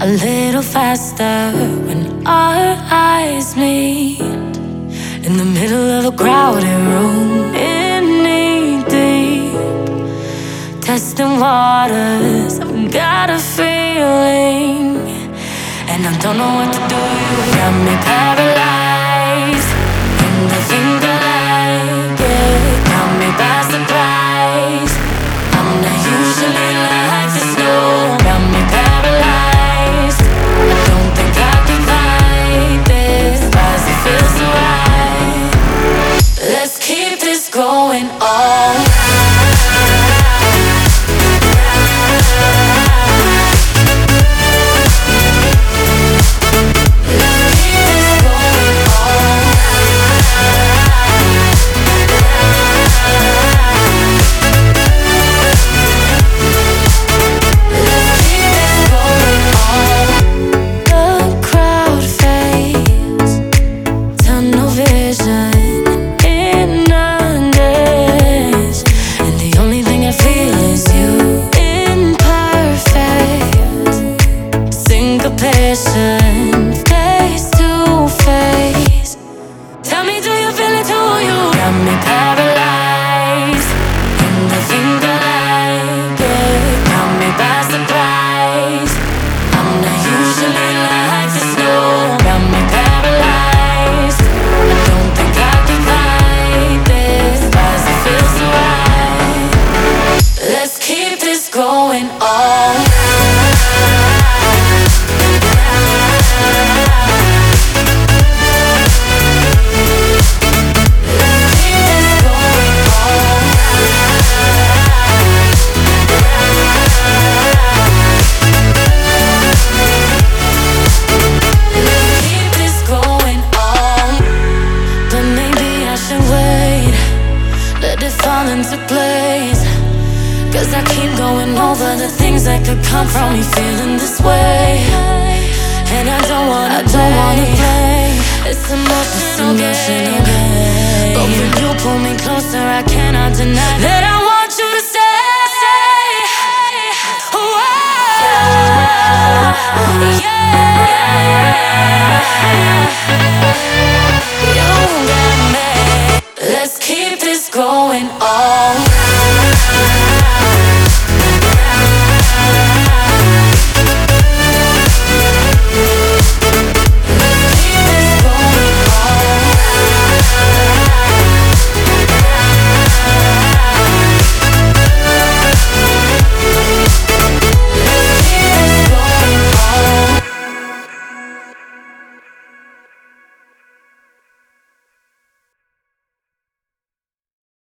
a little faster when our eyes meet. In the middle of a crowded room, in knee deep, testing waters. I've got a feeling, and I don't know what to do. You got me paralyzed, and I think I like it. Got me by surprise. I'm not usually like this, no. Got me paralyzed. I don't think I can fight this. Why's it feel so right? Let's keep this going all night. Face to face. Tell me, do you feel it too? You got me paralyzed, and I think I like it. Got me by surprise. I'm not usually like this, no. Got me paralyzed. I don't think I can fight this. Why does it feel so right? Let's keep this going all night. Fall into place, 'cause I keep going over the things that could come from me feeling this way. And I don't wanna play. It's emotional game. But when you pull me closer, I cannot deny that I want you to stay. Oh, yeah. You got